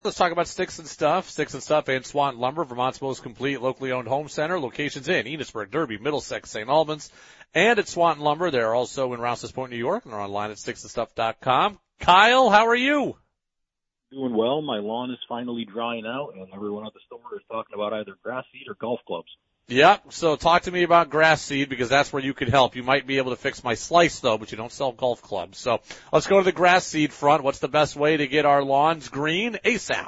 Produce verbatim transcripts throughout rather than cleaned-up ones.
Let's talk about Sticks and Stuff. Sticks and Stuff and Swanton Lumber, Vermont's most complete locally owned home center. Locations in Enosburg, Derby, Middlesex, Saint Albans, and at Swanton Lumber. They're also in Rouse's Point, New York, and they're online at sticks and stuff dot com. Kyle, how are you? Doing well. My lawn is finally drying out, and everyone at the store is talking about either grass seed or golf clubs. Yep. So talk to me about grass seed, because that's where you could help. You might be able to fix my slice, though, but you don't sell golf clubs. So let's go to the grass seed front. What's the best way to get our lawns green ASAP?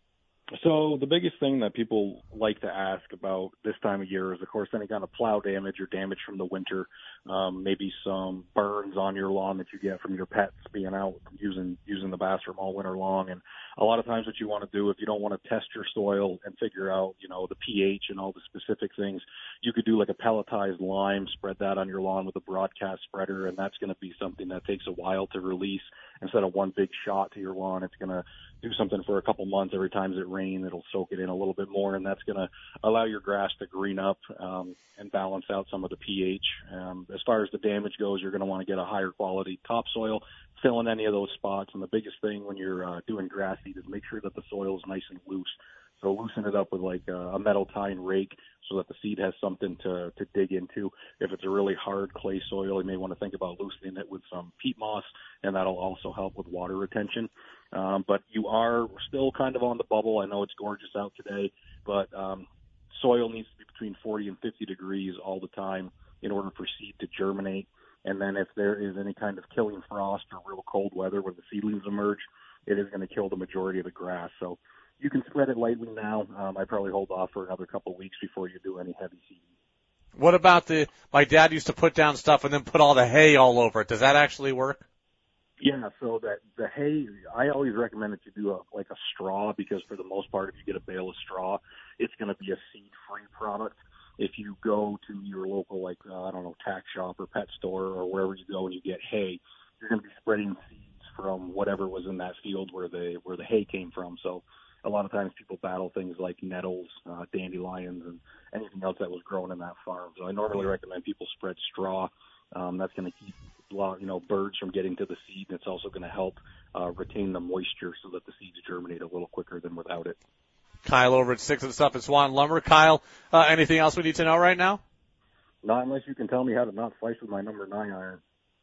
So the biggest thing that people like to ask about this time of year is, of course, any kind of plow damage or damage from the winter, um, maybe some burns on your lawn that you get from your pets being out using using the bathroom all winter long. And a lot of times what you want to do, if you don't want to test your soil and figure out, you know, the pH and all the specific things, you could do like a pelletized lime, spread that on your lawn with a broadcast spreader, and that's going to be something that takes a while to release. Instead of one big shot to your lawn, it's going to do something for a couple months. Every time it rains, it'll soak it in a little bit more, and that's going to allow your grass to green up um, and balance out some of the pH. Um, as far as the damage goes, you're going to want to get a higher quality topsoil, fill in any of those spots. And the biggest thing when you're uh, doing grass seed is make sure that the soil is nice and loose. So loosen it up with like a metal tine rake so that the seed has something to, to dig into. If it's a really hard clay soil, you may want to think about loosening it with some peat moss, and that'll also help with water retention. Um, but you are still kind of on the bubble. I know it's gorgeous out today, but um, soil needs to be between forty and fifty degrees all the time in order for seed to germinate. And then if there is any kind of killing frost or real cold weather where the seedlings emerge, it is going to kill the majority of the grass. So you can spread it lightly now. Um, I'd probably hold off for another couple of weeks before you do any heavy seeding. What about the, my dad used to put down stuff and then put all the hay all over it. Does that actually work? Yeah, so that the hay, I always recommend that you do a, like a straw, because for the most part, if you get a bale of straw, it's going to be a seed-free product. If you go to your local, like, uh, I don't know, tack shop or pet store or wherever you go and you get hay, you're going to be spreading seeds from whatever was in that field where the, where the hay came from. So a lot of times people battle things like nettles, uh, dandelions, and anything else that was grown in that farm. So I normally recommend people spread straw. Um, that's going to keep a lot, you know, birds from getting to the seed, and it's also going to help uh, retain the moisture so that the seeds germinate a little quicker than without it. Kyle over at Sticks and Stuff at Swan Lumber. Kyle, uh, anything else we need to know right now? Not unless you can tell me how to not slice with my number nine iron.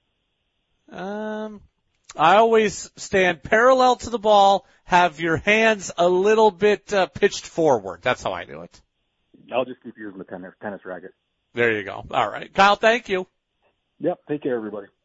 Um, I always stand parallel to the ball, have your hands a little bit uh, pitched forward. That's how I do it. I'll just keep using the tennis, tennis racket. There you go. All right. Kyle, thank you. Yep. Take care, everybody.